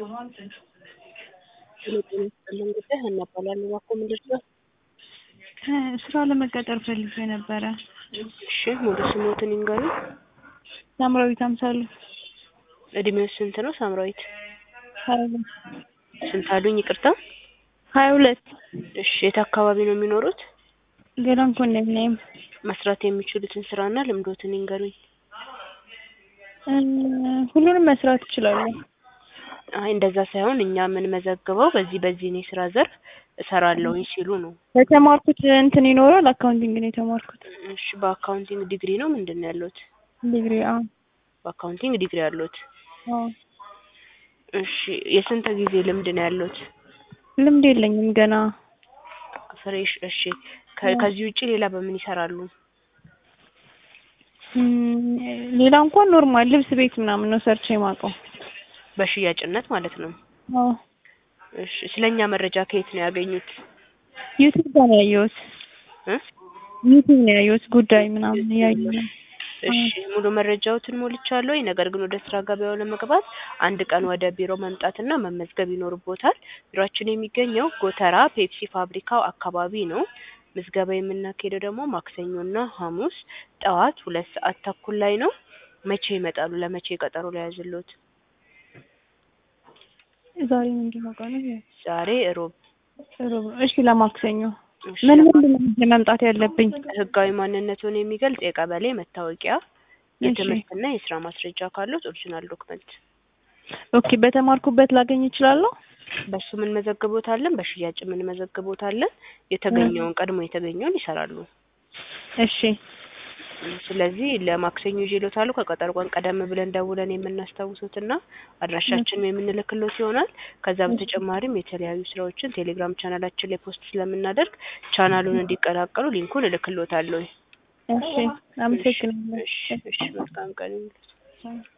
እንግዲህ እናባላለን እኮ ምንድነው? ስራ ለመቀጠር ፈልጌ ነበረ። እሺ ሙሉ ስሞትን ይንገሩኝ? ሳምራዊት አምሳሉ። እድሜው ስንት ነው ሳምራዊት? 22 ስንት አሉኝ ይቅርታ? 22 እሺ የት አካባቢ ነው የሚኖሩት? ገላን ኮንዶሚኒየም። መስራት የሚችሉትን ስራና ልምዶትን ይንገሩኝ? ሁሉንም መስራት እችላለሁ። አይ እንደዛ ሳይሆን እኛ ምን መዘግበው በዚህ ነው የስራ ዘርፍ እሰራለሁኝ ሲሉ ነው። የተማርኩት እንትን ይኖራል አካውንቲንግ ነው የተማርኩት። እሺ በአካውንቲንግ ዲግሪ ነው ምንድነው ያሉት? ዲግሪ በአካውንቲንግ ዲግሪ ያሉት? አዎ። እሺ የስንት ጊዜ ልምድ ነው ያሉት? ልምድ የለኝም ገና ፍሬሽ። እሺ ከዚህ ውጪ ሌላ በምን ይሰራሉ? ሌላ እንኳን ኖርማል ልብስ ቤት ምናምን ነው ሰርቼ የማውቀው። በሽያጭነት ማለት ነው? አዎ። እሺ ስለኛ መረጃ ከየት ነው ያገኙት? ዩቲዩብ ጋር ነው ያየሁት። ዩቲዩብ ነው ያየሁት ጉዳይ ምናምን ያየሁት። እሺ ሙሉ መረጃዎትን ሞልቻለሁ። ነገር ግን ወደ ስራ ገበያው ለመግባት አንድ ቀን ወደ ቢሮ መምጣትና መመዝገብ ይኖርቦታል። ቢሮአችን የሚገኘው ጎተራ ፔፕሲ ፋብሪካው አካባቢ ነው። ምዝገባ የምናካሄደው ደግሞ ማክሰኞና ሐሙስ ጠዋት 2 ሰዓት ተኩል ላይ ነው። መቼ ይመጣሉ? ለመቼ ቀጠሮ ላይ ያዝልዎት? ዛሬ ምንድነው ቀኑ? ዛሬ ሮብ። እሺ ለማክሰኞ ምን መምጣት ያለብኝ? ህጋዊ ማንነቱን የሚገልጽ የቀበሌ መታወቂያ፣ የትምህርትና የስራ ማስረጃ ካሉት ኦሪጂናል ዶክመንት። ኦኬ በተማርኩበት ላገኝ እችላለሁ? በሱ ምን መዘግቦታለን፣ በሽያጭ ምን መዘግቦታለን። ቀድሞ የተገኘውን ይሰራሉ። እሺ ስለዚህ ለማክሰኞ ይዤልዎታል። ከቀጠሮ ቀን ቀደም ብለን ደውለን የምናስታውሱትና አድራሻችንን የምንልክልዎት ይሆናል። ከዛ በተጨማሪም የተለያዩ ስራዎችን ቴሌግራም ቻናላችን ላይ ፖስት ስለምናደርግ ቻናሉን እንዲቀላቀሉ ሊንኩን እልክልዎታለሁ። እሺ አመሰግናለሁ። እሺ መልካም ቀን ይሁንልዎት።